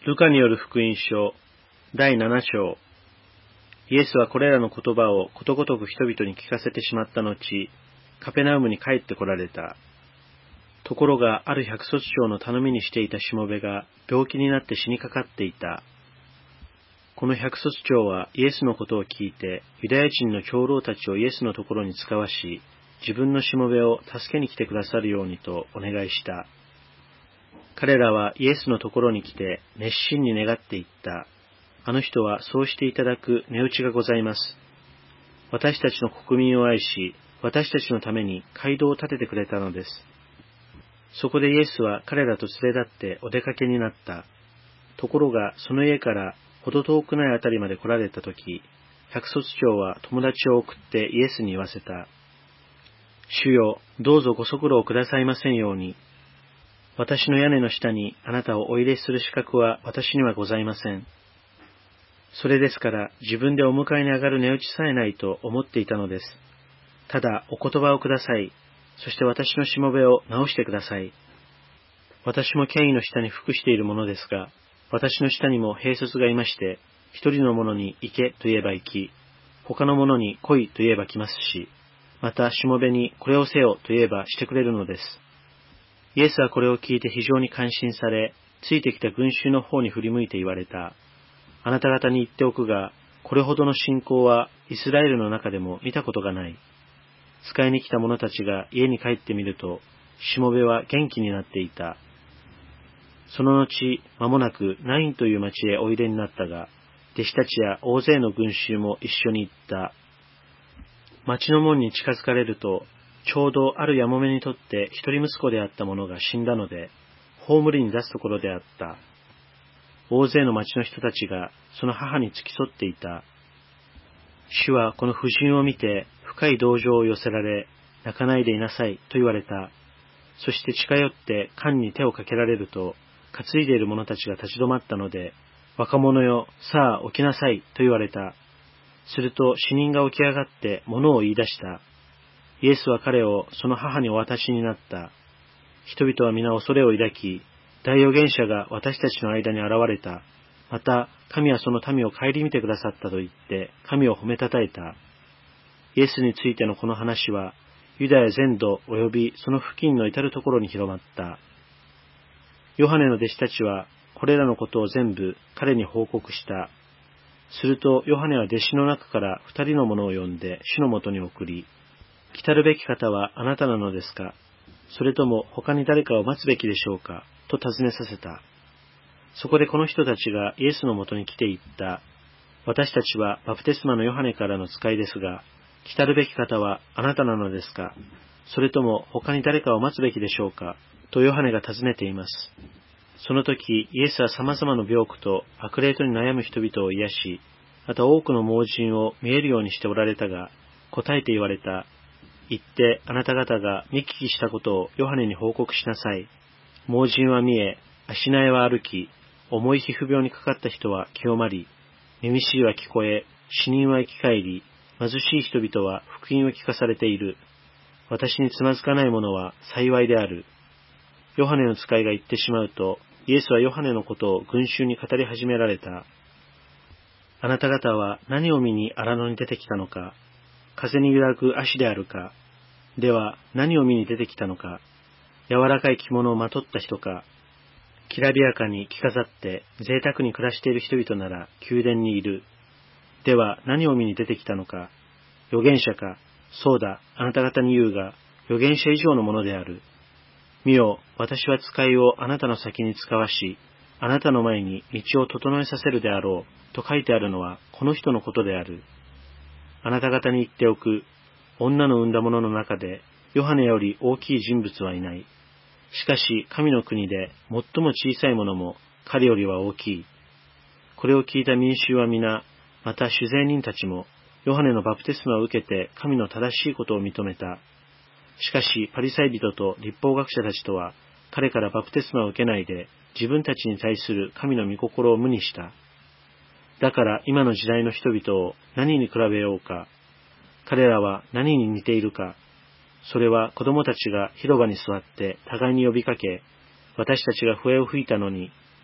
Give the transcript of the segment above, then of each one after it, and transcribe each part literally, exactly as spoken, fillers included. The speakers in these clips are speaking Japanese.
ルカによる福音書だいなな章。イエスはこれらの言葉をことごとく人々に聞かせてしまった後、カペナウムに帰って来られた。ところがある百卒長の頼みにしていたしもべが病気になって死にかかっていた。この百卒長はイエスのことを聞いて、ユダヤ人の長老たちをイエスのところに使わし、自分のしもべを助けに来てくださるようにとお願いした。彼らはイエスのところに来て熱心に願っていった。あの人はそうしていただく値打ちがございます。私たちの国民を愛し、私たちのために街道を建ててくれたのです。そこでイエスは彼らと連れ立ってお出かけになった。ところがその家からほど遠くないあたりまで来られたとき、百卒長は友達を送ってイエスに言わせた。主よ、どうぞご足労くださいませんように。私の屋根の下にあなたをお入れする資格は私にはございません。それですから自分でお迎えに上がる値打ちさえないと思っていたのです。ただお言葉をください。そして私のしもべを直してください。私も権威の下に服しているものですが、私の下にも兵卒がいまして、一人の者に行けと言えば行き、他の者に来いと言えば来ますし、またしもべにこれをせよと言えばしてくれるのです。イエスはこれを聞いて非常に感心され、ついてきた群衆の方に振り向いて言われた。あなた方に言っておくが、これほどの信仰はイスラエルの中でも見たことがない。使いに来た者たちが家に帰ってみると、しもべは元気になっていた。その後、間もなくナインという町へおいでになったが、弟子たちや大勢の群衆も一緒に行った。町の門に近づかれると、ちょうどあるやもめにとって一人息子であった者が死んだので、葬りに出すところであった。大勢の町の人たちがその母に付き添っていた。主はこの婦人を見て深い同情を寄せられ、泣かないでいなさいと言われた。そして近寄って缶に手をかけられると、担いでいる者たちが立ち止まったので、若者よ、さあ起きなさいと言われた。すると死人が起き上がって物を言い出した。イエスは彼をその母にお渡しになった。人々は皆恐れを抱き、大預言者が私たちの間に現れた。また、神はその民を顧みてくださったと言って、神を褒めたたえた。イエスについてのこの話は、ユダヤ全土及びその付近の至るところに広まった。ヨハネの弟子たちは、これらのことを全部彼に報告した。すると、ヨハネは弟子の中から二人の者を呼んで主のもとに送り、来たるべき方はあなたなのですか？それとも他に誰かを待つべきでしょうか？と尋ねさせた。そこでこの人たちがイエスのもとに来て言った。私たちはバプテスマのヨハネからの使いですが、来たるべき方はあなたなのですか？それとも他に誰かを待つべきでしょうか？とヨハネが尋ねています。その時、イエスは様々な病苦と悪霊とに悩む人々を癒し、また多くの盲人を見えるようにしておられたが、答えて言われた。行ってあなた方が見聞きしたことをヨハネに報告しなさい。盲人は見え、足苗は歩き、重い皮膚病にかかった人は清まり、耳しいは聞こえ、死人は生き返り、貧しい人々は福音を聞かされている。私につまずかない者は幸いである。ヨハネの使いが言ってしまうと、イエスはヨハネのことを群衆に語り始められた。あなた方は何を見に荒野に出てきたのか？風に揺らぐ足であるか？では何を見に出てきたのか？柔らかい着物をまとった人か？きらびやかに着飾って贅沢に暮らしている人々なら宮殿にいる。では何を見に出てきたのか？預言者か？そうだ、あなた方に言うが、預言者以上のものである。見よ、私は使いをあなたの先に使わし、あなたの前に道を整えさせるであろう、と書いてあるのはこの人のことである。あなた方に言っておく。女の産んだ者の中で、ヨハネより大きい人物はいない。しかし、神の国で最も小さい者も彼よりは大きい。これを聞いた民衆は皆、また主税人たちも、ヨハネのバプテスマを受けて神の正しいことを認めた。しかし、パリサイ人と律法学者たちとは、彼からバプテスマを受けないで、自分たちに対する神の御心を無にした。だから今の時代の人々を何に比べようか。彼らは何に似ているか。それは子供たちが広場に座って互いに呼びかけ、私たちが笛を吹いたのに、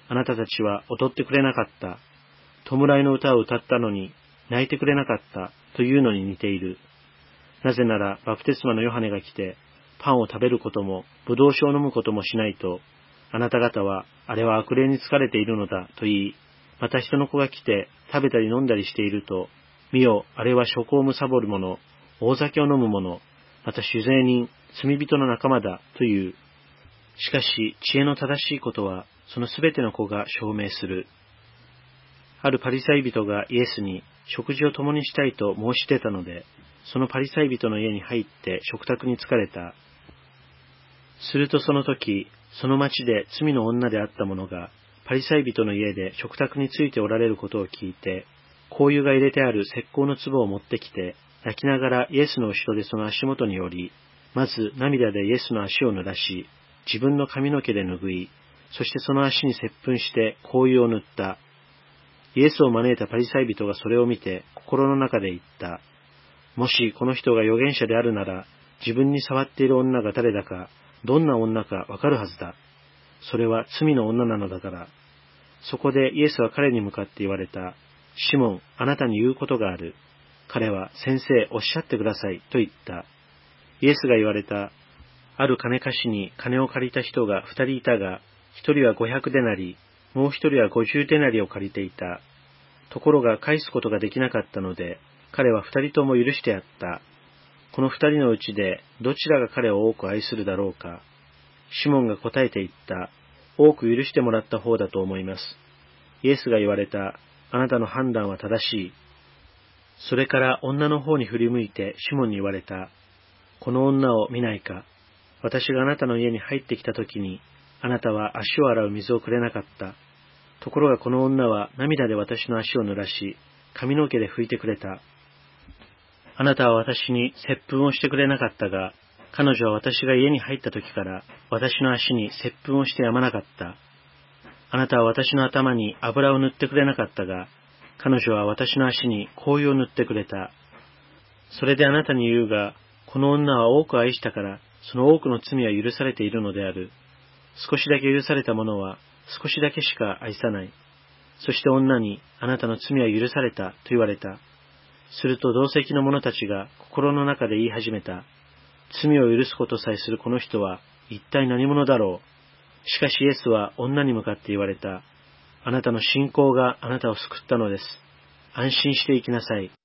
あなたたちは踊ってくれなかった。弔いの歌を歌ったのに泣いてくれなかったというのに似ている。なぜならバプテスマのヨハネが来て、パンを食べることもブドウ酒を飲むこともしないと、あなた方はあれは悪霊に疲れているのだと言い、また人の子が来て食べたり飲んだりしていると、見よ、あれは諸行を貪る者、大酒を飲む者、また酒税人、罪人の仲間だという。しかし知恵の正しいことは、そのすべての子が証明する。あるパリサイ人がイエスに食事を共にしたいと申し出たので、そのパリサイ人の家に入って食卓に疲れた。するとその時、その町で罪の女であった者が、パリサイ人の家で食卓についておられることを聞いて、香油が入れてある石膏の壺を持ってきて、泣きながらイエスの後ろでその足元により、まず涙でイエスの足を濡らし、自分の髪の毛で拭い、そしてその足に接吻して香油を塗った。イエスを招いたパリサイ人がそれを見て、心の中で言った。もしこの人が預言者であるなら、自分に触っている女が誰だか、どんな女かわかるはずだ。それは罪の女なのだから。そこでイエスは彼に向かって言われた。シモン、あなたに言うことがある。彼は、先生、おっしゃってください、と言った。イエスが言われた。ある金貸しに金を借りた人が二人いたが、一人は五百デナリ、もう一人は五十デナリを借りていた。ところが返すことができなかったので、彼は二人とも許してやった。この二人のうちで、どちらが彼を多く愛するだろうか。シモンが答えて言った。多く許してもらった方だと思います。イエスが言われた。あなたの判断は正しい。それから女の方に振り向いてシモンに言われた。この女を見ないか。私があなたの家に入ってきたときに、あなたは足を洗う水をくれなかった。ところがこの女は涙で私の足を濡らし、髪の毛で拭いてくれた。あなたは私に接吻をしてくれなかったが、彼女は私が家に入った時から私の足に接吻をしてやまなかった。あなたは私の頭に油を塗ってくれなかったが、彼女は私の足に香油を塗ってくれた。それであなたに言うが、この女は多く愛したから、その多くの罪は許されているのである。少しだけ許された者は少しだけしか愛さない。そして女に、あなたの罪は許されたと言われた。すると同席の者たちが心の中で言い始めた。罪を許すことさえするこの人は一体何者だろう。しかしイエスは女に向かって言われた。あなたの信仰があなたを救ったのです。安心して行きなさい。